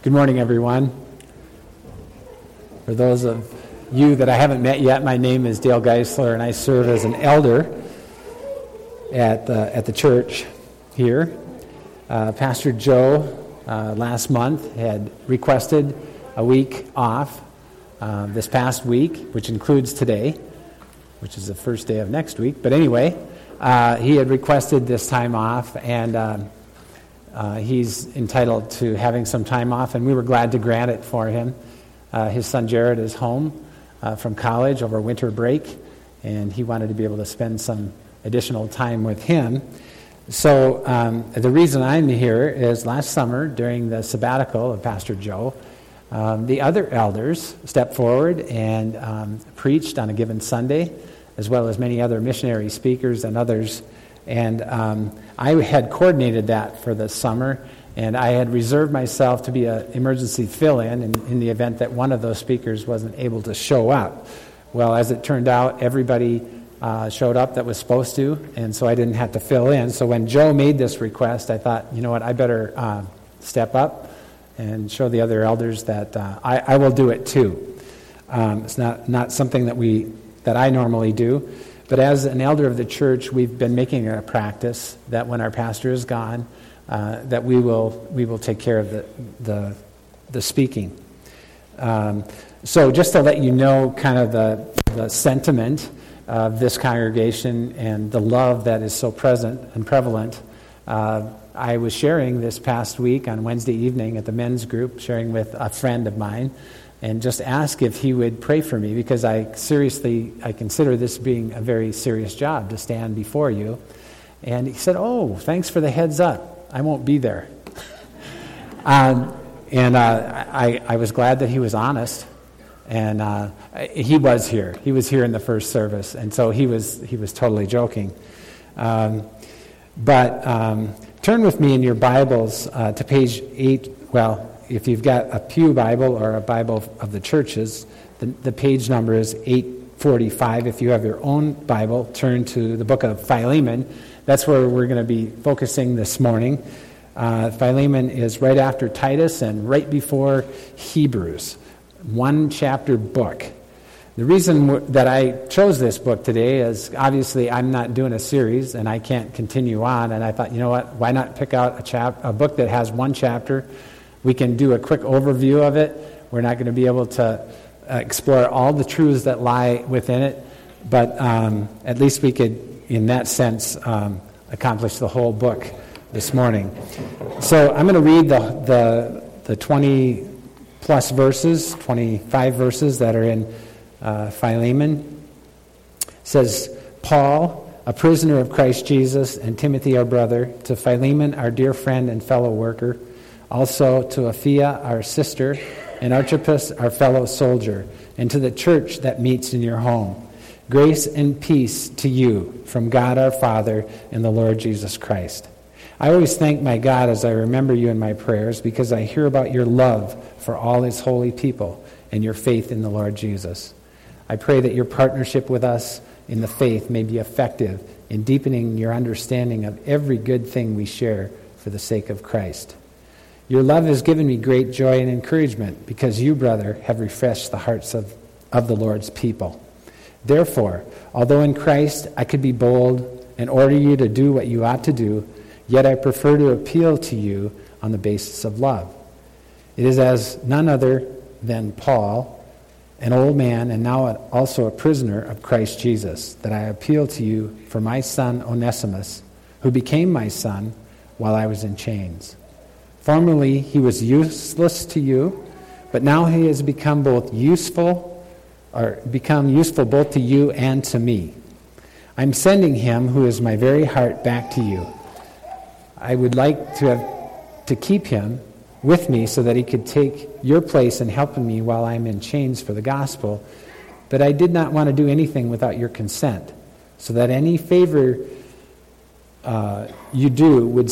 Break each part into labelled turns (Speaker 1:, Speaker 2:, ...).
Speaker 1: Good morning, everyone. For those of you that I haven't met yet, my name is Dale Geisler, and I serve as an elder at the church here. Pastor Joe last month had requested a week off this past week, which includes today, which is the first day of next week. But anyway, he had requested this time off, and he's entitled to having some time off, and we were glad to grant it for him. His son Jared is home from college over winter break, and he wanted to be able to spend some additional time with him. So the reason I'm here is last summer, during the sabbatical of Pastor Joe, the other elders stepped forward and preached on a given Sunday, as well as many other missionary speakers and others. And I had coordinated that for the summer, and I had reserved myself to be an emergency fill-in in the event that one of those speakers wasn't able to show up. Well, as it turned out, everybody showed up that was supposed to, and so I didn't have to fill in. So when Joe made this request, I thought, you know what, I better step up and show the other elders that I will do it too. It's not something that I normally do. But as an elder of the church, we've been making it a practice that when our pastor is gone, that we will take care of the speaking. So just to let you know kind of the sentiment of this congregation and the love that is so present and prevalent, I was sharing this past week on Wednesday evening at the men's group, sharing with a friend of mine, and just ask if he would pray for me, because I consider this being a very serious job to stand before you. And he said, "Oh, thanks for the heads up. I won't be there." I was glad that he was honest, and he was here. He was here in the first service, and so he was totally joking. But turn with me in your Bibles to page 8. Well, if you've got a pew Bible or a Bible of the churches, the page number is 845. If you have your own Bible, turn to the book of Philemon. That's where we're going to be focusing this morning. Philemon is right after Titus and right before Hebrews. One chapter book. The reason that I chose this book today is obviously I'm not doing a series and I can't continue on, and I thought, you know what, why not pick out a book that has one chapter. We can do a quick overview of it. We're not going to be able to explore all the truths that lie within it, but at least we could, in that sense, accomplish the whole book this morning. So I'm going to read the 20-plus verses, 25 verses that are in Philemon. It says, "Paul, a prisoner of Christ Jesus, and Timothy our brother, to Philemon our dear friend and fellow worker, also to Apphia, our sister, and Archippus, our fellow soldier, and to the church that meets in your home. Grace and peace to you from God our Father and the Lord Jesus Christ. I always thank my God as I remember you in my prayers, because I hear about your love for all his holy people and your faith in the Lord Jesus. I pray that your partnership with us in the faith may be effective in deepening your understanding of every good thing we share for the sake of Christ. Your love has given me great joy and encouragement, because you, brother, have refreshed the hearts of the Lord's people. Therefore, although in Christ I could be bold and order you to do what you ought to do, yet I prefer to appeal to you on the basis of love. It is as none other than Paul, an old man and now also a prisoner of Christ Jesus, that I appeal to you for my son Onesimus, who became my son while I was in chains. Formerly he was useless to you, but now he has become useful both to you and to me. I'm sending him, who is my very heart, back to you. I would like to keep him with me so that he could take your place in helping me while I'm in chains for the gospel, but I did not want to do anything without your consent, so that any favor you do would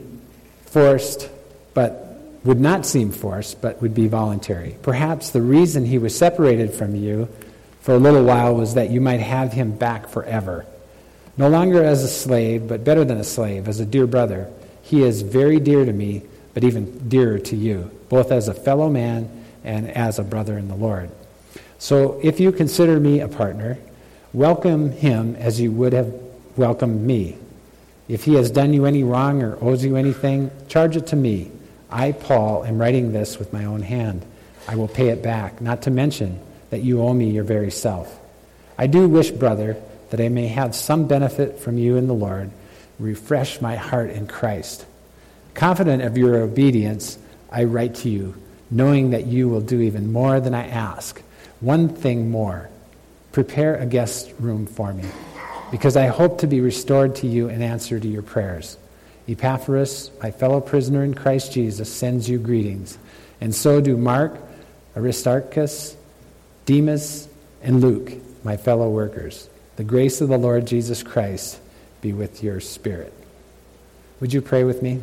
Speaker 1: not seem forced, but would be voluntary. Perhaps the reason he was separated from you for a little while was that you might have him back forever. No longer as a slave, but better than a slave, as a dear brother. He is very dear to me, but even dearer to you, both as a fellow man and as a brother in the Lord. So if you consider me a partner, welcome him as you would have welcomed me. If he has done you any wrong or owes you anything, charge it to me. I, Paul, am writing this with my own hand. I will pay it back, not to mention that you owe me your very self. I do wish, brother, that I may have some benefit from you in the Lord. Refresh my heart in Christ. Confident of your obedience, I write to you, knowing that you will do even more than I ask. One thing more, prepare a guest room for me, because I hope to be restored to you in answer to your prayers. Epaphras, my fellow prisoner in Christ Jesus, sends you greetings, and so do Mark, Aristarchus, Demas, and Luke, my fellow workers. The grace of the Lord Jesus Christ be with your spirit. Would you pray with me?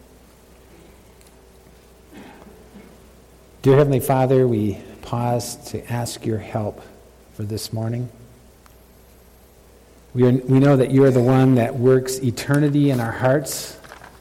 Speaker 1: Dear Heavenly Father, we pause to ask your help for this morning. We know that you are the one that works eternity in our hearts.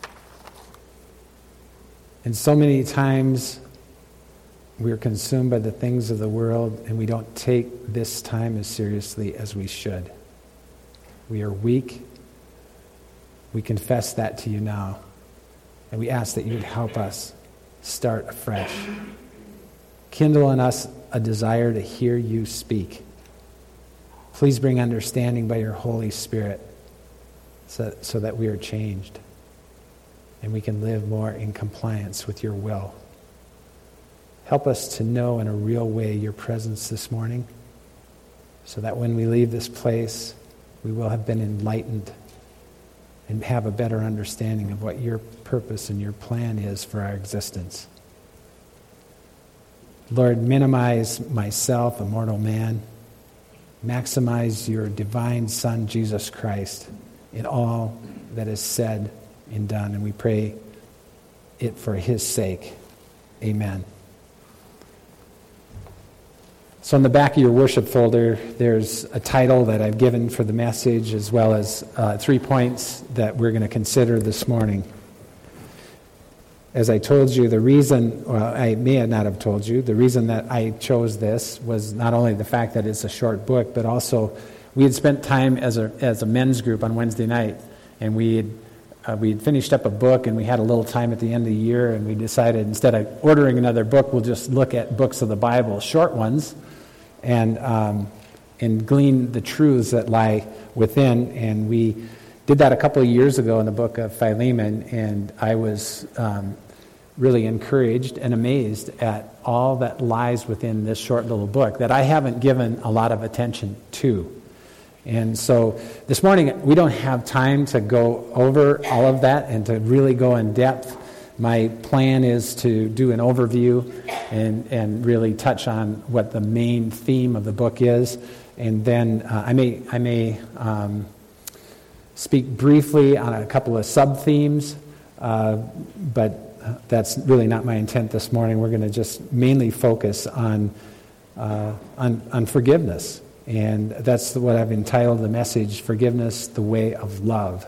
Speaker 1: And so many times we are consumed by the things of the world, and we don't take this time as seriously as we should. We are weak. We confess that to you now. And we ask that you would help us start afresh. Kindle in us a desire to hear you speak. Please bring understanding by your Holy Spirit so that we are changed and we can live more in compliance with your will. Help us to know in a real way your presence this morning so that when we leave this place, we will have been enlightened and have a better understanding of what your purpose and your plan is for our existence. Lord, minimize myself, a mortal man. Maximize your divine Son, Jesus Christ, in all that is said and done. And we pray it for his sake. Amen. So on the back of your worship folder, there's a title that I've given for the message, as well as 3 points that we're going to consider this morning. As I told you, I may not have told you, the reason that I chose this was not only the fact that it's a short book, but also we had spent time as a men's group on Wednesday night, and we had finished up a book, and we had a little time at the end of the year, and we decided instead of ordering another book, we'll just look at books of the Bible, short ones, and glean the truths that lie within. And we did that a couple of years ago in the book of Philemon, and I was really encouraged and amazed at all that lies within this short little book that I haven't given a lot of attention to. And so this morning, we don't have time to go over all of that and to really go in depth. My plan is to do an overview and really touch on what the main theme of the book is. And then I may speak briefly on a couple of sub-themes, but that's really not my intent this morning. We're going to just mainly focus on forgiveness. And that's what I've entitled the message, Forgiveness, the Way of Love.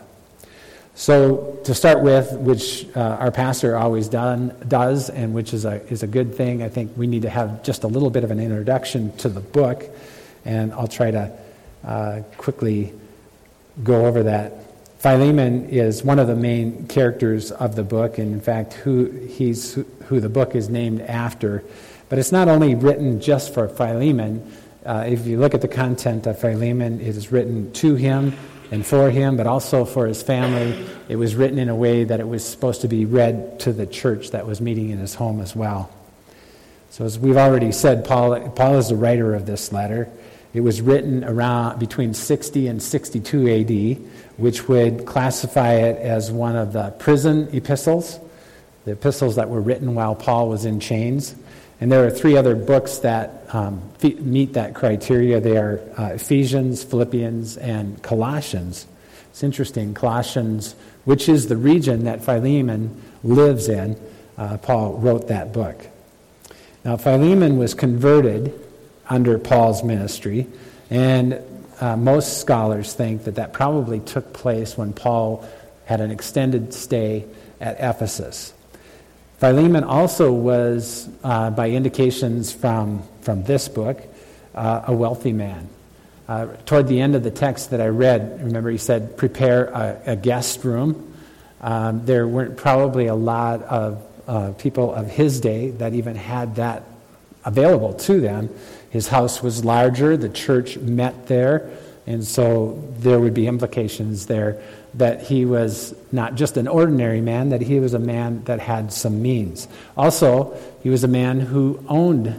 Speaker 1: So to start with, which our pastor always does, and which is a good thing, I think we need to have just a little bit of an introduction to the book, and I'll try to quickly go over that. Philemon is one of the main characters of the book, and in fact, who the book is named after. But it's not only written just for Philemon. If you look at the content of Philemon, it is written to him and for him, but also for his family. It was written in a way that it was supposed to be read to the church that was meeting in his home as well. So as we've already said, Paul is the writer of this letter. It was written around between 60 and 62 A.D., which would classify it as one of the prison epistles, the epistles that were written while Paul was in chains. And there are 3 other books that meet that criteria. They are Ephesians, Philippians, and Colossians. It's interesting, Colossians, which is the region that Philemon lives in, Paul wrote that book. Now, Philemon was converted under Paul's ministry, and most scholars think that probably took place when Paul had an extended stay at Ephesus. Philemon also was, by indications from this book, a wealthy man. Toward the end of the text that I read, remember he said, prepare a guest room. There weren't probably a lot of people of his day that even had that available to them. His house was larger, the church met there, and so there would be implications there that he was not just an ordinary man, that he was a man that had some means. Also, he was a man who owned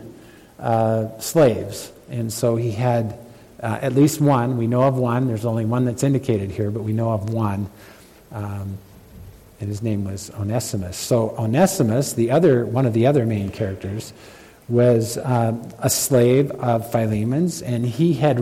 Speaker 1: slaves, and so he had at least one. We know of one. There's only one that's indicated here, but we know of one. And his name was Onesimus. So Onesimus, one of the other main characters, was a slave of Philemon's, and he had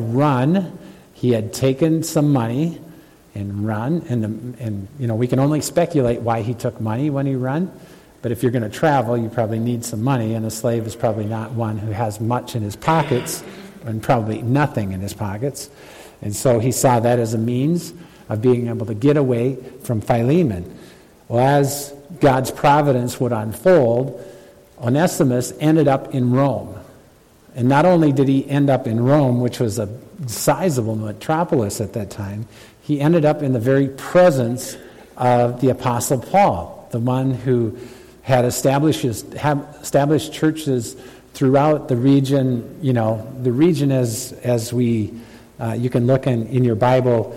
Speaker 1: taken some money and run, and we can only speculate why he took money when he run, but if you're going to travel, you probably need some money, and a slave is probably not one who has much in his pockets, and probably nothing in his pockets, and so he saw that as a means of being able to get away from Philemon. Well, as God's providence would unfold, Onesimus ended up in Rome. And not only did he end up in Rome, which was a sizable metropolis at that time, he ended up in the very presence of the Apostle Paul, the one who had established churches throughout the region. The region as we, you can look in your Bible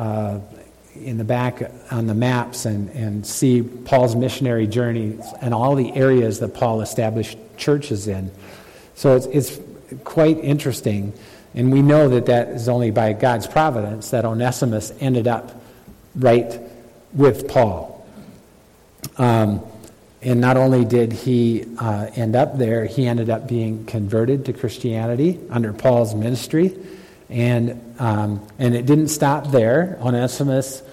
Speaker 1: in the back on the maps and see Paul's missionary journey and all the areas that Paul established churches in. So it's quite interesting, and we know that is only by God's providence that Onesimus ended up right with Paul. And not only did he end up there, he ended up being converted to Christianity under Paul's ministry, and it didn't stop there. Onesimus,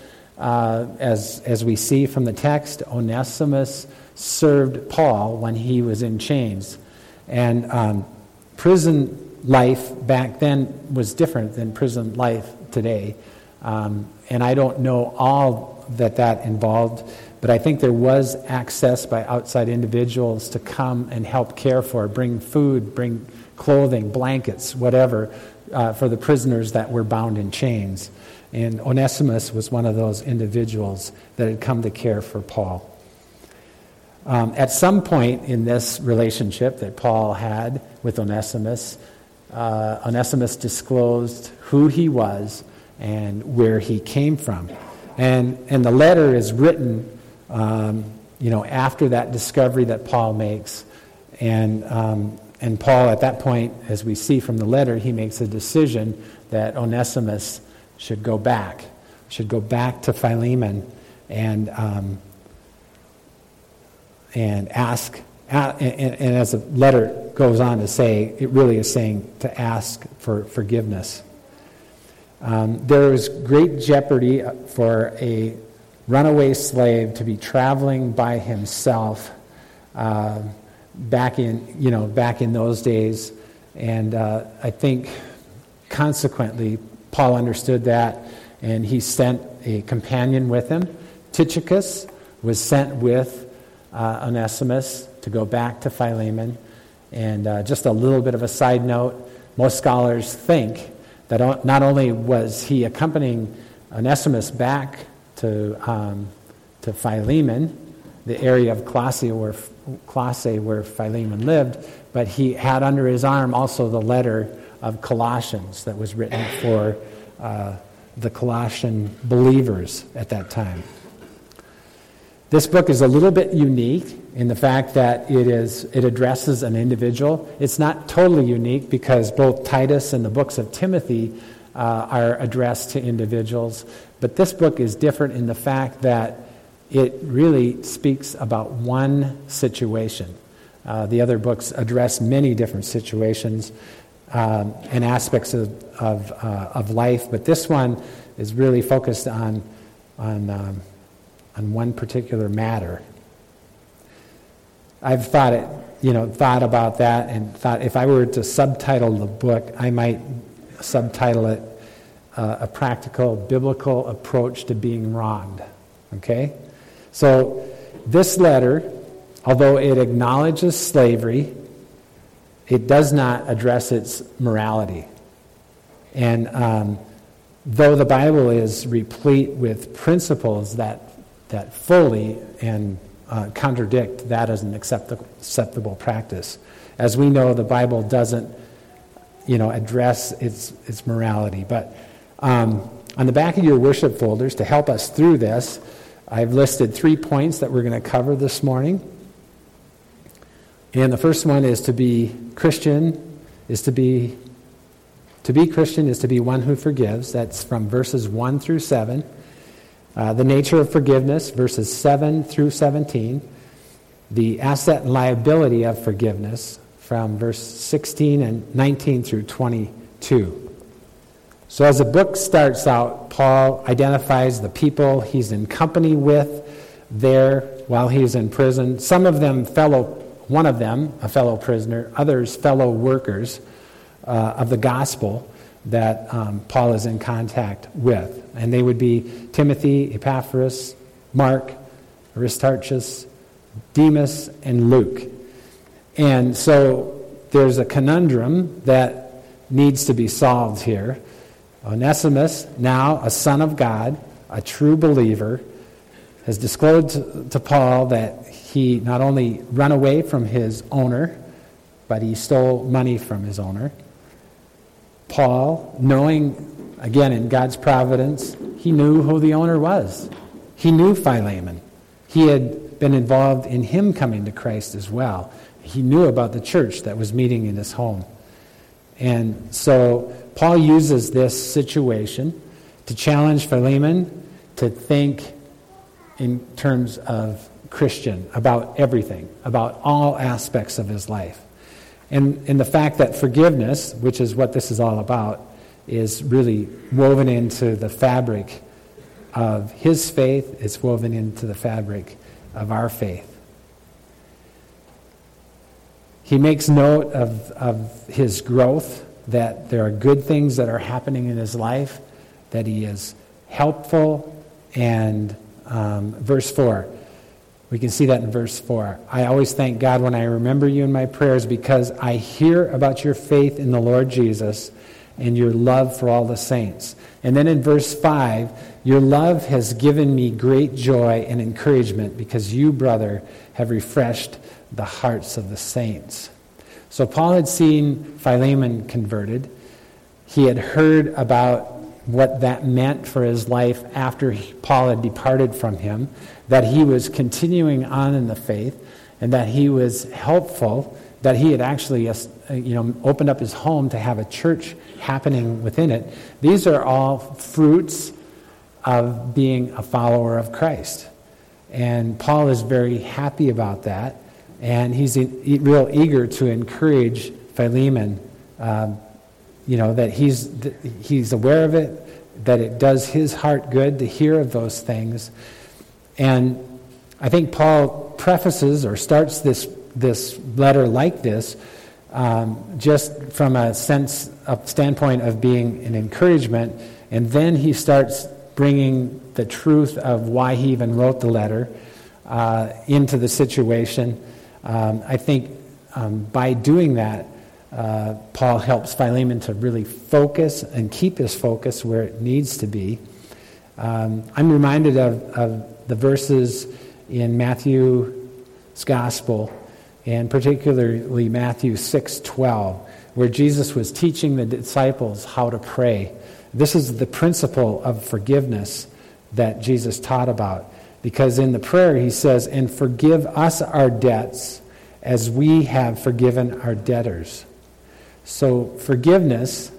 Speaker 1: as we see from the text, Onesimus served Paul when he was in chains. And prison life back then was different than prison life today. And I don't know all that involved, but I think there was access by outside individuals to come and help care for, bring food, bring clothing, blankets, whatever, for the prisoners that were bound in chains. And Onesimus was one of those individuals that had come to care for Paul. At some point in this relationship that Paul had with Onesimus, Onesimus disclosed who he was and where he came from. And the letter is written, after that discovery that Paul makes. And Paul, at that point, as we see from the letter, he makes a decision that Onesimus should go back to Philemon and ask. And as the letter goes on to say, it really is saying to ask for forgiveness. There is great jeopardy for a runaway slave to be traveling by himself back in those days, and I think consequently Paul understood that, and he sent a companion with him. Tychicus was sent with Onesimus to go back to Philemon. And just a little bit of a side note, most scholars think that not only was he accompanying Onesimus back to Philemon, the area of Colossae where Philemon lived, but he had under his arm also the letter of Colossians that was written for the Colossian believers at that time. This book is a little bit unique in the fact that it addresses an individual. It's not totally unique because both Titus and the books of Timothy are addressed to individuals, but this book is different in the fact that it really speaks about one situation. The other books address many different situations and aspects of life, but this one is really focused on one particular matter. I've thought about that and thought if I were to subtitle the book, I might subtitle it a practical biblical approach to being wronged. Okay? So this letter although it acknowledges slavery, it does not address its morality. And though the Bible is replete with principles that fully and contradict that as an acceptable practice, as we know, the Bible doesn't, address its morality. But on the back of your worship folders, to help us through this, I've listed 3 points that we're going to cover this morning. And the first one is to be Christian, is to be Christian is to be one who forgives. That's from verses 1 through 7. The nature of forgiveness, verses 7 through 17. The asset and liability of forgiveness, from verse 16 and 19 through 22. So as the book starts out, Paul identifies the people he's in company with there while he's in prison. Some of them one of them, a fellow prisoner, others fellow workers of the gospel that Paul is in contact with. And they would be Timothy, Epaphras, Mark, Aristarchus, Demas, and Luke. And so there's a conundrum that needs to be solved here. Onesimus, now a son of God, a true believer, has disclosed to Paul that he not only ran away from his owner, but he stole money from his owner. Paul, knowing, again, in God's providence, he knew who the owner was. He knew Philemon. He had been involved in him coming to Christ as well. He knew about the church that was meeting in his home. And so Paul uses this situation to challenge Philemon to think in terms of Christian, about everything, about all aspects of his life. And the fact that forgiveness, which is what this is all about, is really woven into the fabric of his faith. It's woven into the fabric of our faith. He makes note of his growth, that there are good things that are happening in his life, that he is helpful, and verse 4. We can see that in verse 4. I always thank God when I remember you in my prayers because I hear about your faith in the Lord Jesus and your love for all the saints. And then in verse 5, your love has given me great joy and encouragement because you, brother, have refreshed the hearts of the saints. So Paul had seen Philemon converted. He had heard about what that meant for his life after Paul had departed from him, that he was continuing on in the faith, and that he was helpful, that he had actually opened up his home to have a church happening within it. These are all fruits of being a follower of Christ. And Paul is very happy about that, and he's real eager to encourage Philemon, that he's aware of it, that it does his heart good to hear of those things. And I think Paul prefaces or starts this letter like this just from a standpoint of being an encouragement, and then he starts bringing the truth of why he even wrote the letter into the situation. I think by doing that, Paul helps Philemon to really focus and keep his focus where it needs to be. I'm reminded of the verses in Matthew's Gospel, and particularly Matthew 6:12, where Jesus was teaching the disciples how to pray. This is the principle of forgiveness that Jesus taught about, because in the prayer he says, and forgive us our debts as we have forgiven our debtors. So forgiveness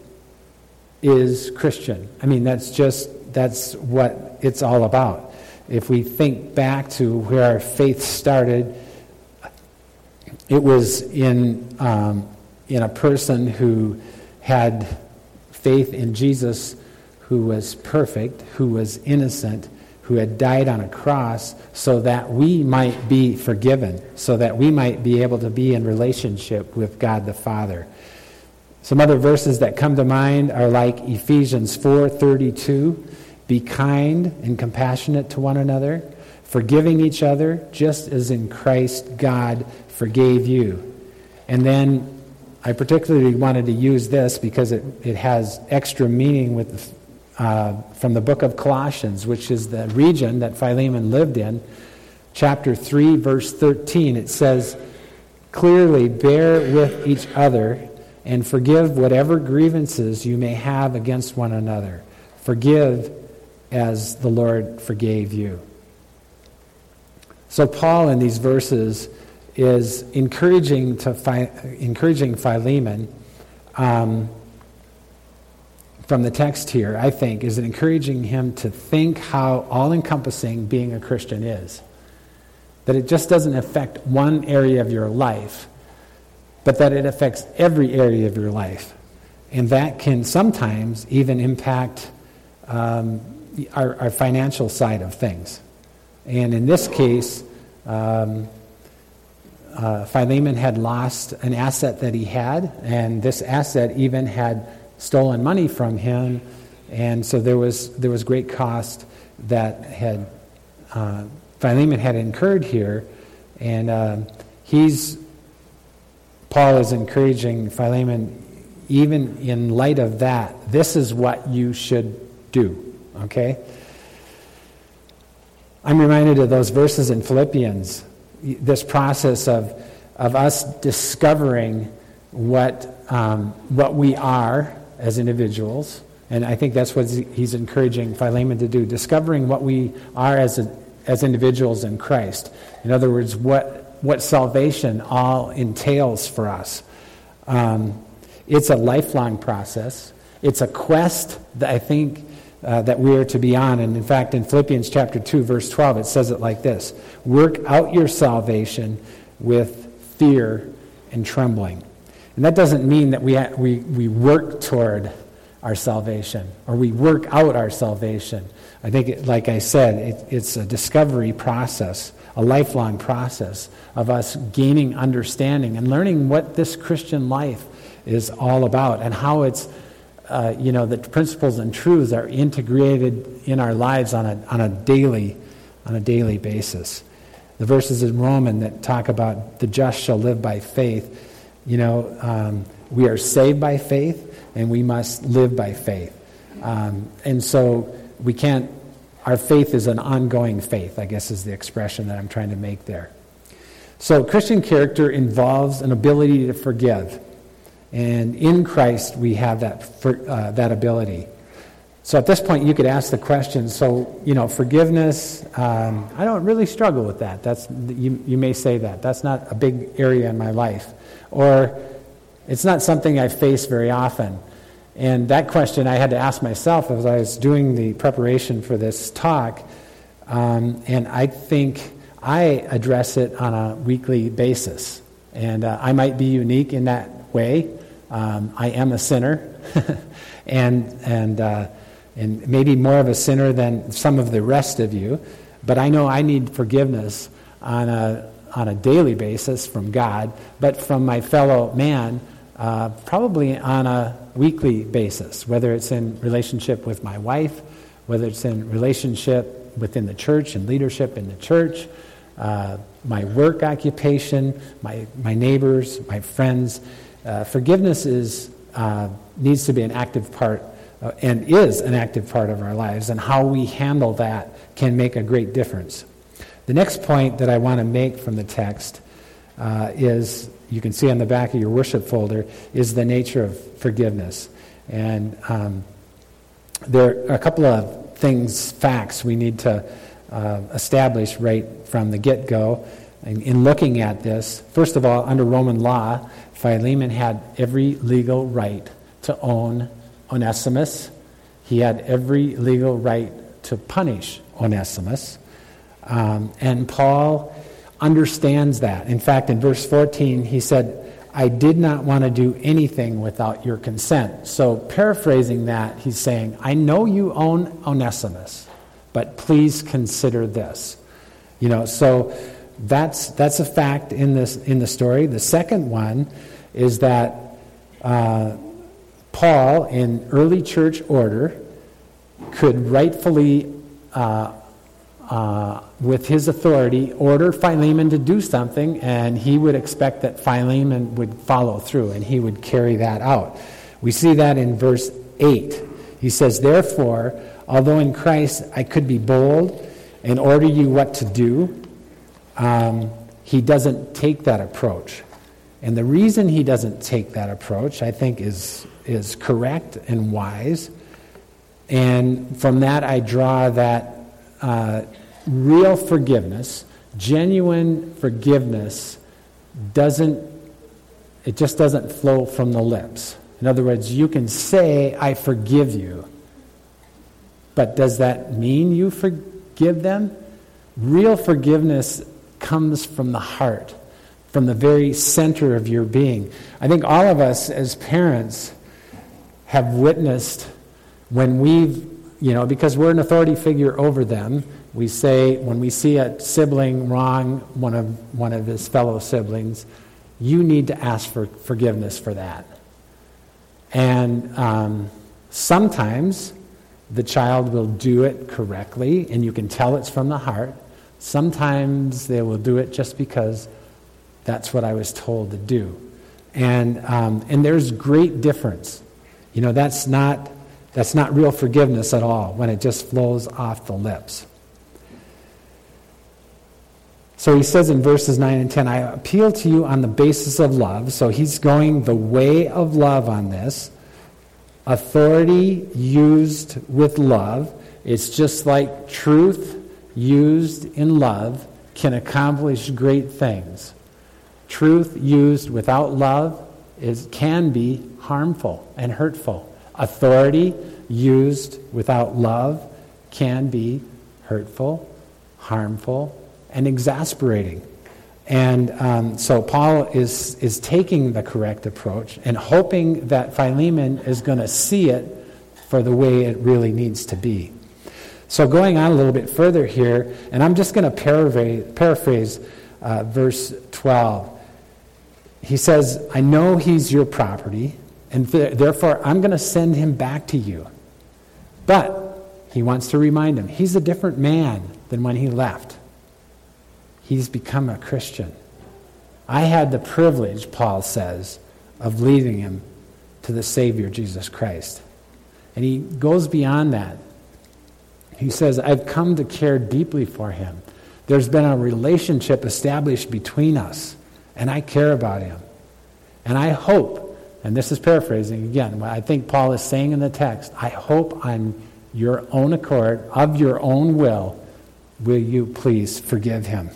Speaker 1: is Christian. I mean, that's what it's all about. If we think back to where our faith started, it was in a person who had faith in Jesus, who was perfect, who was innocent, who had died on a cross so that we might be forgiven, so that we might be able to be in relationship with God the Father. Some other verses that come to mind are like Ephesians 4:32, be kind and compassionate to one another, forgiving each other, just as in Christ God forgave you. And then I particularly wanted to use this because it has extra meaning with from the book of Colossians, which is the region that Philemon lived in. Chapter 3, verse 13, it says, "Clearly bear with each other and forgive whatever grievances you may have against one another. Forgive as the Lord forgave you." So Paul in these verses is encouraging Philemon from the text here, I think, is encouraging him to think how all-encompassing being a Christian is. That it just doesn't affect one area of your life, but that it affects every area of your life. And that can sometimes even impact our financial side of things. And in this case, Philemon had lost an asset that he had, and this asset even had stolen money from him, and so there was great cost that had Philemon had incurred here, and Paul is encouraging Philemon, even in light of that, this is what you should do. Okay, I'm reminded of those verses in Philippians. This process of us discovering what we are as individuals, and I think that's what he's encouraging Philemon to do, discovering what we are as individuals in Christ. In other words, what salvation all entails for us. It's a lifelong process. It's a quest that I think that we are to be on. And in fact, in Philippians chapter 2, verse 12, it says it like this: "Work out your salvation with fear and trembling." And that doesn't mean that we work toward our salvation or we work out our salvation. I think, like I said, it's a discovery process, a lifelong process of us gaining understanding and learning what this Christian life is all about and how it's, the principles and truths are integrated in our lives on a daily basis. The verses in Romans that talk about the just shall live by faith. We are saved by faith, and we must live by faith. And so our faith is an ongoing faith, I guess is the expression that I'm trying to make there. So Christian character involves an ability to forgive. And in Christ, we have that ability. So at this point, you could ask the question, forgiveness, I don't really struggle with that. You may say that. That's not a big area in my life. Or it's not something I face very often. And that question I had to ask myself as I was doing the preparation for this talk. And I think I address it on a weekly basis. And I might be unique in that way. I am a sinner. and maybe more of a sinner than some of the rest of you. But I know I need forgiveness on a daily basis from God, but from my fellow man, probably on a weekly basis, whether it's in relationship with my wife, whether it's in relationship within the church and leadership in the church, my work occupation, my neighbors, my friends. Forgiveness needs to be an active part and is an active part of our lives, and how we handle that can make a great difference. The next point that I want to make from the text is, you can see on the back of your worship folder, is the nature of forgiveness. And there are a couple of facts we need to establish right from the get-go in looking at this. First of all, under Roman law, Philemon had every legal right to own Onesimus. He had every legal right to punish Onesimus. And Paul understands that. In fact, in verse 14, he said, "I did not want to do anything without your consent." So paraphrasing that, he's saying, I know you own Onesimus, but please consider this. So that's a fact in the story. The second one is that Paul, in early church order, could rightfully with his authority, order Philemon to do something, and he would expect that Philemon would follow through, and he would carry that out. We see that in verse 8. He says, "Therefore, although in Christ I could be bold and order you what to do," he doesn't take that approach. And the reason he doesn't take that approach, I think, is correct and wise. And from that I draw that real forgiveness, genuine forgiveness, it just doesn't flow from the lips. In other words, you can say, "I forgive you," but does that mean you forgive them? Real forgiveness comes from the heart, from the very center of your being. I think all of us as parents have witnessed when we've, because we're an authority figure over them, we say, when we see a sibling wrong one of his fellow siblings, you need to ask for forgiveness for that. And sometimes the child will do it correctly, and you can tell it's from the heart. Sometimes they will do it just because that's what I was told to do. And there's great difference. That's not real forgiveness at all when it just flows off the lips. So he says in verses 9 and 10, "I appeal to you on the basis of love." So he's going the way of love on this. Authority used with love. It's just like truth used in love can accomplish great things. Truth used without love can be harmful and hurtful. Authority used without love can be hurtful, harmful, and exasperating. And so Paul is taking the correct approach and hoping that Philemon is going to see it for the way it really needs to be. So going on a little bit further here, and I'm just going to paraphrase verse 12. He says, "I know he's your property, and therefore I'm going to send him back to you." But he wants to remind him, he's a different man than when he left. He's become a Christian. I had the privilege, Paul says, of leading him to the Savior, Jesus Christ. And he goes beyond that. He says, "I've come to care deeply for him. There's been a relationship established between us, and I care about him. And I hope," and this is paraphrasing again, what I think Paul is saying in the text, "I hope on your own accord, of your own will you please forgive him?"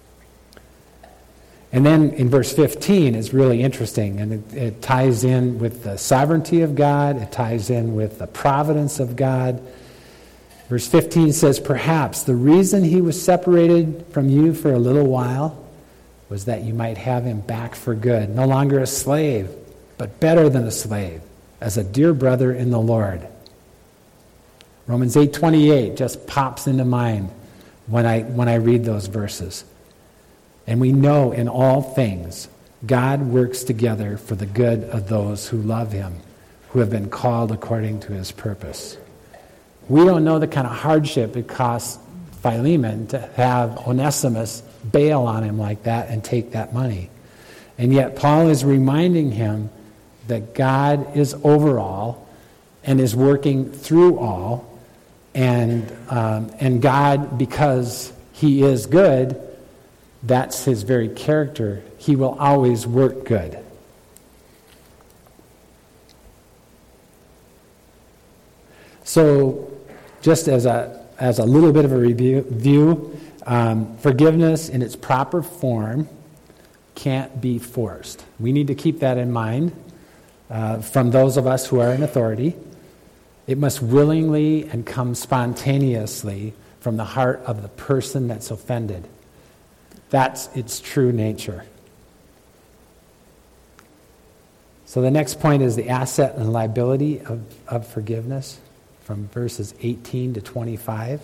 Speaker 1: And then in verse 15 is really interesting, and it ties in with the sovereignty of God. It ties in with the providence of God. Verse 15 says, "Perhaps the reason he was separated from you for a little while was that you might have him back for good, no longer a slave, but better than a slave, as a dear brother in the Lord." Romans 8:28 just pops into mind when I read those verses. "And we know in all things God works together for the good of those who love him, who have been called according to his purpose." We don't know the kind of hardship it costs Philemon to have Onesimus bail on him like that and take that money. And yet Paul is reminding him that God is over all and is working through all, and God, because he is good, that's his very character. He will always work good. So, just as a little bit of a review, forgiveness in its proper form can't be forced. We need to keep that in mind from those of us who are in authority. It must willingly and come spontaneously from the heart of the person that's offended. That's its true nature. So the next point is the asset and liability of forgiveness from verses 18 to 25.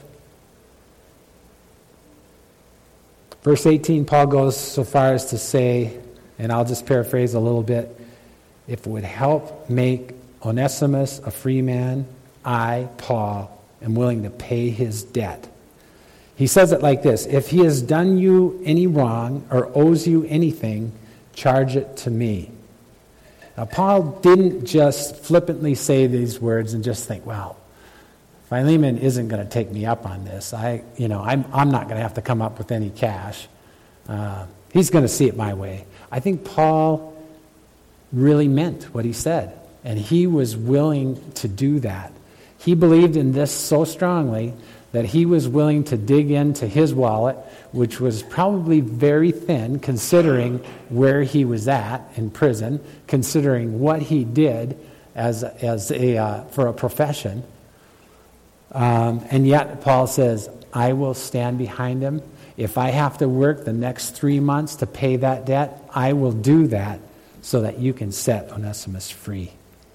Speaker 1: Verse 18, Paul goes so far as to say, and I'll just paraphrase a little bit, "If it would help make Onesimus a free man, I, Paul, am willing to pay his debt." He says it like this: if he has done you any wrong or owes you anything, charge it to me. Now, Paul didn't just flippantly say these words and just think, well, Philemon isn't going to take me up on this. I'm not going to have to come up with any cash. He's going to see it my way. I think Paul really meant what he said, and he was willing to do that. He believed in this so strongly that he was willing to dig into his wallet, which was probably very thin considering where he was at in prison, considering what he did for a profession. And yet Paul says, I will stand behind him. If I have to work the next 3 months to pay that debt, I will do that so that you can set Onesimus free.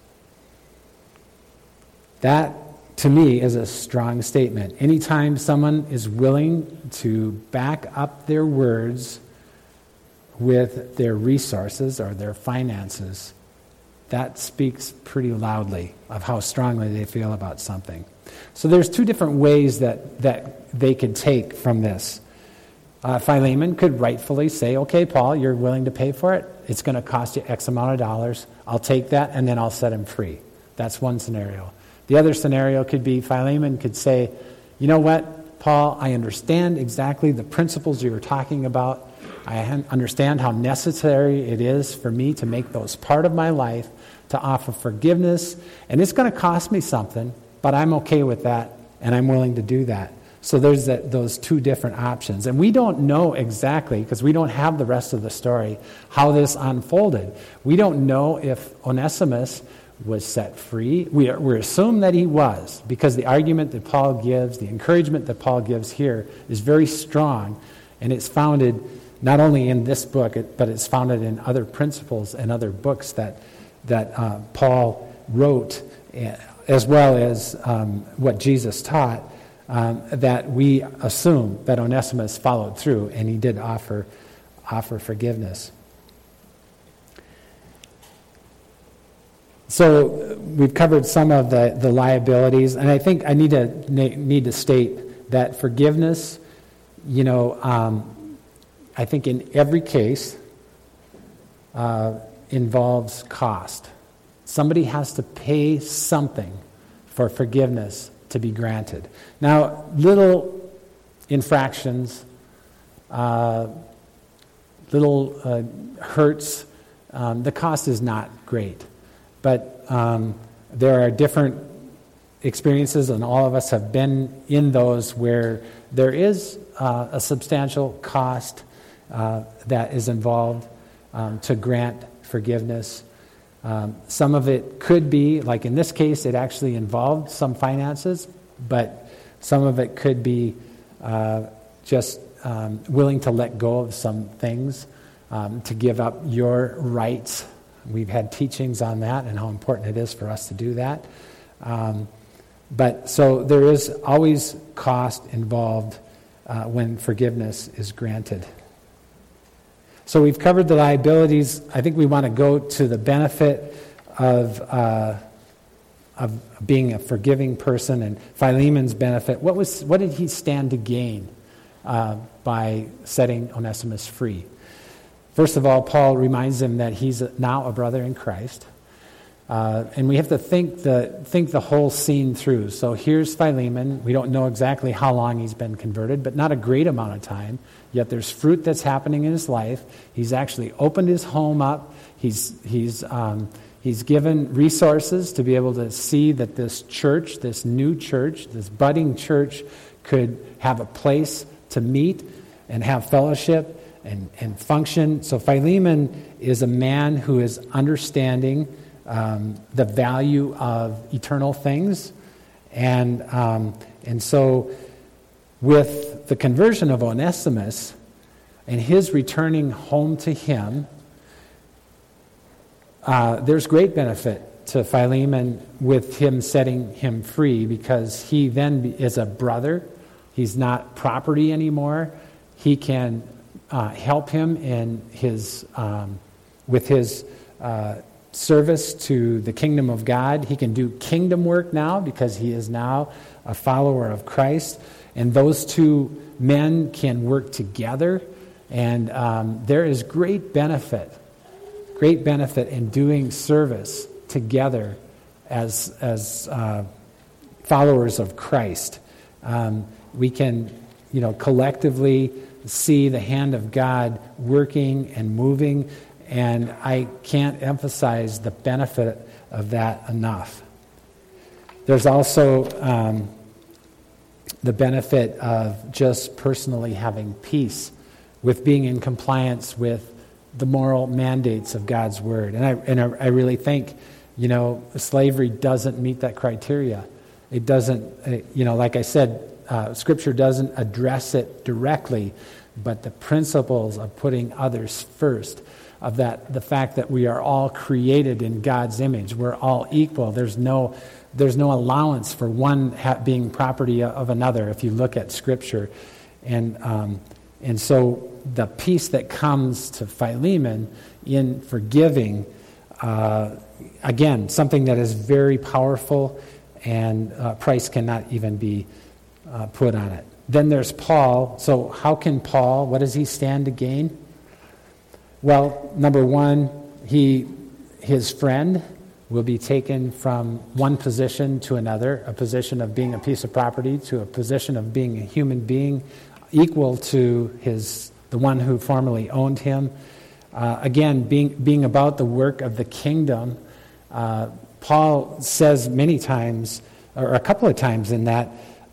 Speaker 1: That, to me, is a strong statement. Anytime someone is willing to back up their words with their resources or their finances, that speaks pretty loudly of how strongly they feel about something. So there's two different ways that they could take from this. Philemon could rightfully say, okay, Paul, you're willing to pay for it. It's going to cost you X amount of dollars. I'll take that, and then I'll set him free. That's one scenario. The other scenario could be Philemon could say, you know what, Paul, I understand exactly the principles you were talking about. I understand how necessary it is for me to make those part of my life, to offer forgiveness, and it's going to cost me something, but I'm okay with that, and I'm willing to do that. So there's those two different options. And we don't know exactly, because we don't have the rest of the story, how this unfolded. We don't know if Onesimus was set free. We assume that he was, because the argument that Paul gives, the encouragement that Paul gives here is very strong, and it's founded not only in this book, but it's founded in other principles and other books that Paul wrote, as well as what Jesus taught, that we assume that Onesimus followed through, and he did offer forgiveness. So we've covered some of the liabilities, and I think I need to state that forgiveness, I think in every case involves cost. Somebody has to pay something for forgiveness to be granted. Now, little infractions, little hurts, the cost is not great. But there are different experiences, and all of us have been in those where there is a substantial cost that is involved to grant forgiveness. Some of it could be, like in this case, it actually involved some finances, but some of it could be just willing to let go of some things, to give up your rights. We've had teachings on that and how important it is for us to do that. But so there is always cost involved when forgiveness is granted. So we've covered the liabilities. I think we want to go to the benefit of being a forgiving person, and Philemon's benefit. What did he stand to gain by setting Onesimus free? First of all, Paul reminds him that he's now a brother in Christ. And we have to think the whole scene through. So here's Philemon. We don't know exactly how long he's been converted, but not a great amount of time. Yet there's fruit that's happening in his life. He's actually opened his home up. He's given resources to be able to see that this church, this new church, this budding church could have a place to meet and have fellowship and function. So Philemon is a man who is understanding the value of eternal things, and so with the conversion of Onesimus and his returning home to him, there's great benefit to Philemon with him setting him free, because he then is a brother. He's not property anymore. He can help him in his with his service to the kingdom of God. He can do kingdom work now because he is now a follower of Christ. And those two men can work together, and there is great benefit in doing service together as followers of Christ. We can, collectively see the hand of God working and moving, and I can't emphasize the benefit of that enough. There's also the benefit of just personally having peace with being in compliance with the moral mandates of God's Word. And I really think, slavery doesn't meet that criteria. It doesn't, like I said, Scripture doesn't address it directly, but the principles of putting others first, of the fact that we are all created in God's image, we're all equal. There's no allowance for one being property of another if you look at Scripture. And so the peace that comes to Philemon in forgiving, again, something that is very powerful, and price cannot even be put on it. Then there's Paul. So how can Paul, what does he stand to gain? Well, number one, his friend will be taken from one position to another, a position of being a piece of property to a position of being a human being equal to the one who formerly owned him. Again, being about the work of the kingdom. Paul says many times, or a couple of times in that,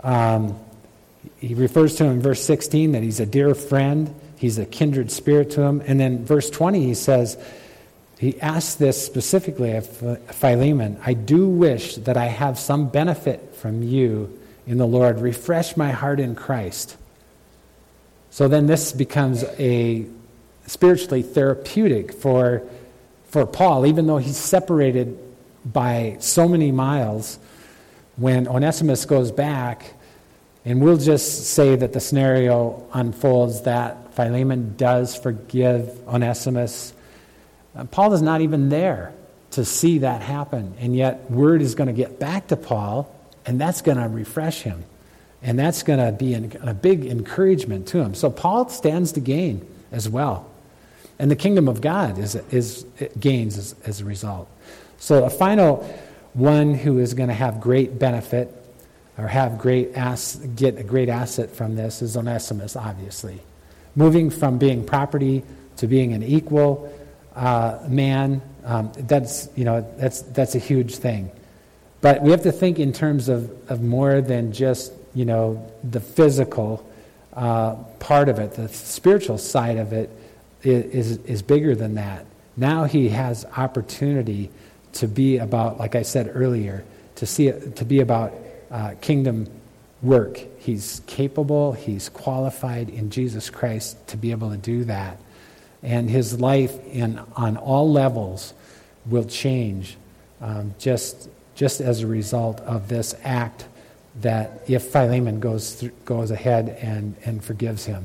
Speaker 1: he refers to him in verse 16 that he's a dear friend, he's a kindred spirit to him. And then verse 20 he says, he asks this specifically of Philemon, I do wish that I have some benefit from you in the Lord. Refresh my heart in Christ. So then this becomes a spiritually therapeutic for Paul, even though he's separated by so many miles. When Onesimus goes back, and we'll just say that the scenario unfolds that Philemon does forgive Onesimus, Paul is not even there to see that happen, and yet word is going to get back to Paul, and that's going to refresh him, and that's going to be a big encouragement to him. So Paul stands to gain as well, and the kingdom of God gains as a result. So a final one who is going to have great benefit or get a great asset from this is Onesimus, obviously. Moving from being property to being an equal man, that's a huge thing. But we have to think in terms of more than just the physical part of it. The spiritual side of it is bigger than that. Now he has opportunity to be about, like I said earlier, to be about kingdom work. He's capable, he's qualified in Jesus Christ to be able to do that. And his life on all levels will change just as a result of this act that if Philemon goes ahead and forgives him.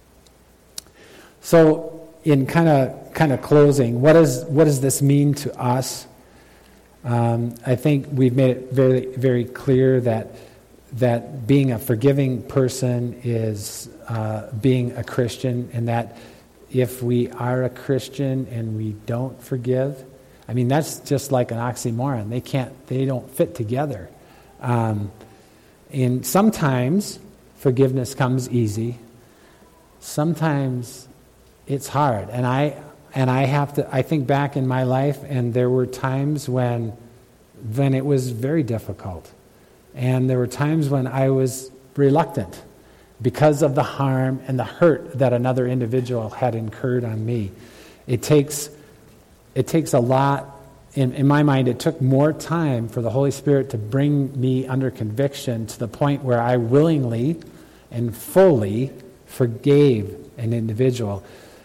Speaker 1: So in kind of closing, what does this mean to us? I think we've made it very, very clear that being a forgiving person is being a Christian, and that if we are a Christian and we don't forgive, I mean, that's just like an oxymoron. They don't fit together. And sometimes forgiveness comes easy. Sometimes it's hard. And I think back in my life, and there were times when it was very difficult. And there were times when I was reluctant because of the harm and the hurt that another individual had incurred on me. It takes a lot. In my mind, it took more time for the Holy Spirit to bring me under conviction to the point where I willingly and fully forgave an individual.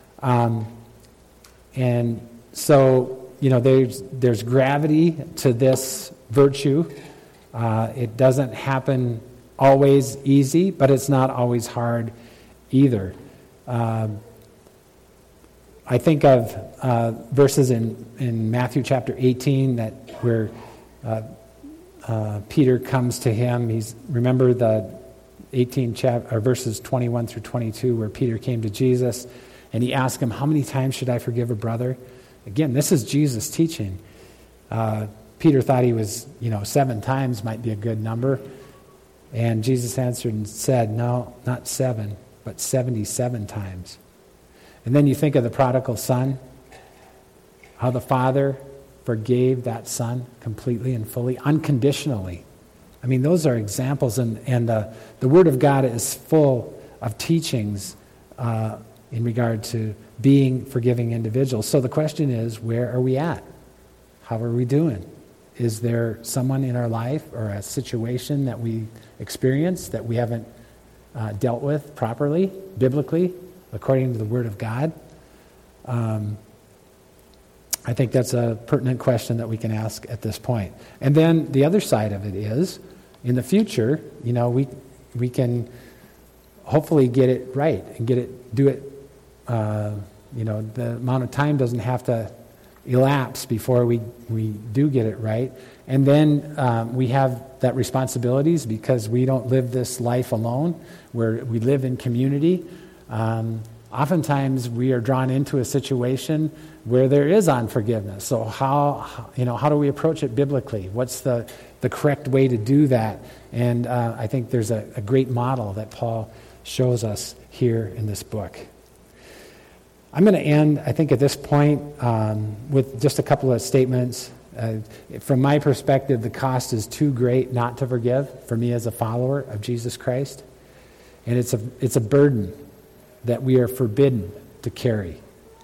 Speaker 1: And so, there's gravity to this virtue. It doesn't happen always easy, but it's not always hard either. I think of verses in Matthew chapter 18 where Peter comes to him. Remember verses 21 through 22, where Peter came to Jesus and he asked him, how many times should I forgive a brother? Again, this is Jesus teaching. Peter thought he was, 7 times might be a good number. And Jesus answered and said, no, not 7, but 77 times. And then you think of the prodigal son, how the father forgave that son completely and fully, unconditionally. I mean, those are examples, and the Word of God is full of teachings in regard to being forgiving individuals. So the question is, where are we at? How are we doing? Is there someone in our life or a situation that we experience that we haven't dealt with properly, biblically, according to the Word of God? I think that's a pertinent question that we can ask at this point. And then the other side of it is, in the future, we can hopefully get it right and do it. The amount of time doesn't have to elapse before we do get it right. And then we have that responsibilities because we don't live this life alone, where we live in community. Oftentimes we are drawn into a situation where there is unforgiveness. So how do we approach it biblically? What's the correct way to do that? And I think there's a great model that Paul shows us here in this book. I'm going to end, I think, at this point with just a couple of statements. From my perspective, the cost is too great not to forgive for me as a follower of Jesus Christ. And it's a burden that we are forbidden to carry.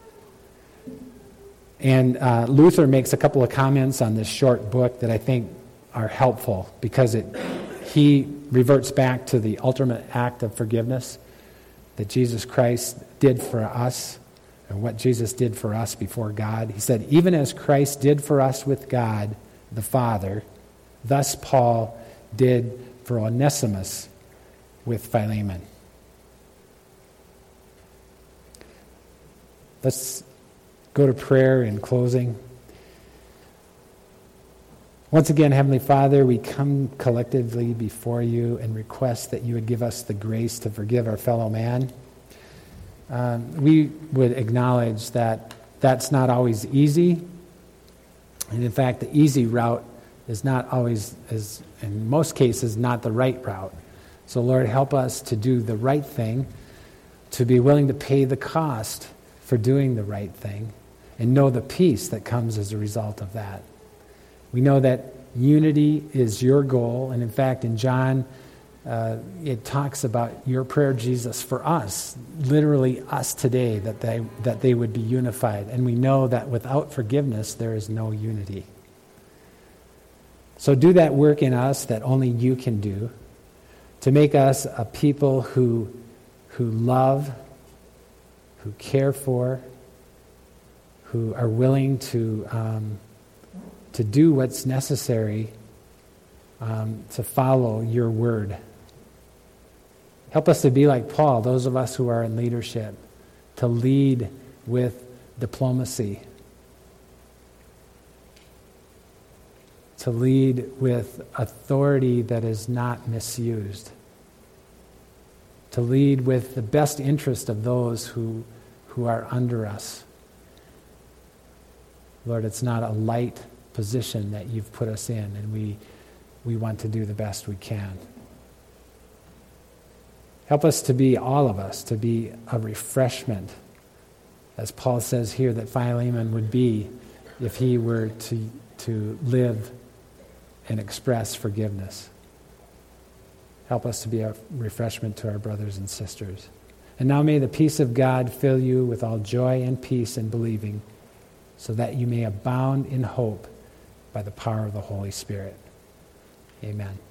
Speaker 1: And Luther makes a couple of comments on this short book that I think are helpful because he reverts back to the ultimate act of forgiveness that Jesus Christ did for us, and what Jesus did for us before God. He said, even as Christ did for us with God the Father, thus Paul did for Onesimus with Philemon. Let's go to prayer in closing. Once again, Heavenly Father, we come collectively before you and request that you would give us the grace to forgive our fellow man. We would acknowledge that that's not always easy. And in fact, the easy route is not always, in most cases, not the right route. So Lord, help us to do the right thing, to be willing to pay the cost for doing the right thing, and know the peace that comes as a result of that. We know that unity is your goal, and in fact, in John, it talks about your prayer, Jesus, for us, literally us today, that they would be unified. And we know that without forgiveness, there is no unity. So do that work in us that only you can do, to make us a people who love, who care for, who are willing to do what's necessary to follow your word. Help us to be like Paul, those of us who are in leadership, to lead with diplomacy, to lead with authority that is not misused, to lead with the best interest of those who are under us. Lord, it's not a light position that you've put us in, and we want to do the best we can. Help us to be, all of us, to be a refreshment, as Paul says here that Philemon would be if he were to live and express forgiveness. Help us to be a refreshment to our brothers and sisters. And now may the peace of God fill you with all joy and peace in believing, so that you may abound in hope by the power of the Holy Spirit. Amen.